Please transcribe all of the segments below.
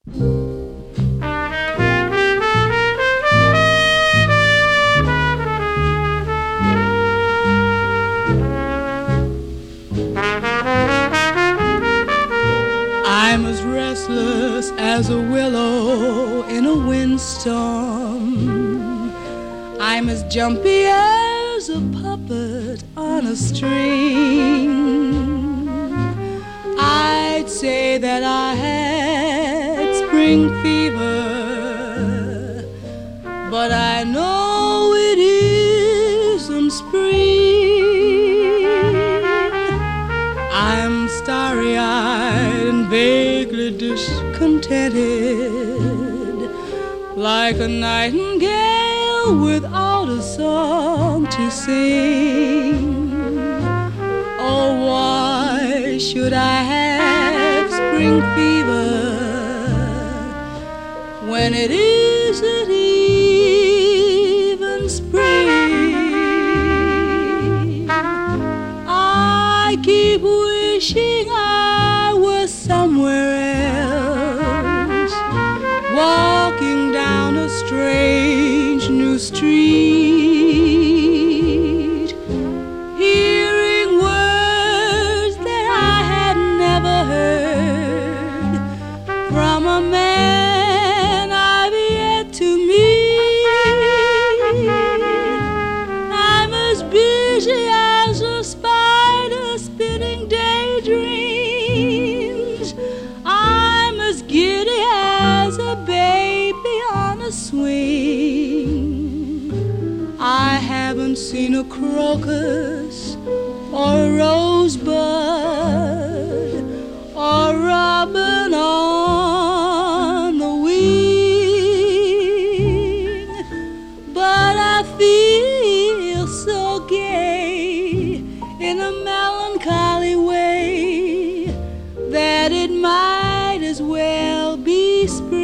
I'm as restless as a willow in a windstorm. I'm as jumpy as a puppet on a string. I'd say that I had spring fever, but I know it isn't spring. I'm starry-eyed and vaguely discontented, like a nightingale without a song to sing. Oh, why should I have spring fever when it isn't even spring? I keep wishing I was somewhere else, walking down a strange new street, hearing words that I had never heard from a man I've yet to meet. I'm as busy as a spider spinning daydreams. I'm as giddy as a baby on a swing. I haven't seen a crocus or a rosebud or robin on the wing, but I feel so gay in a melancholy way that it might as well be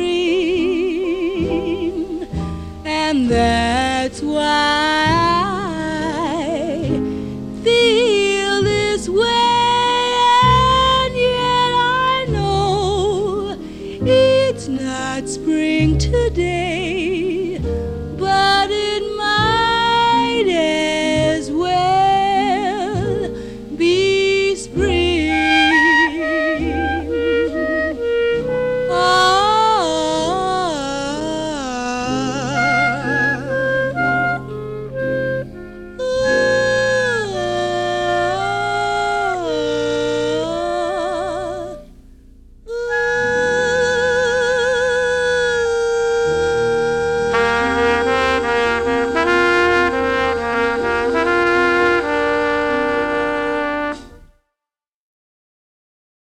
spring. And that's why I feel this way, and yet I know it's not spring today.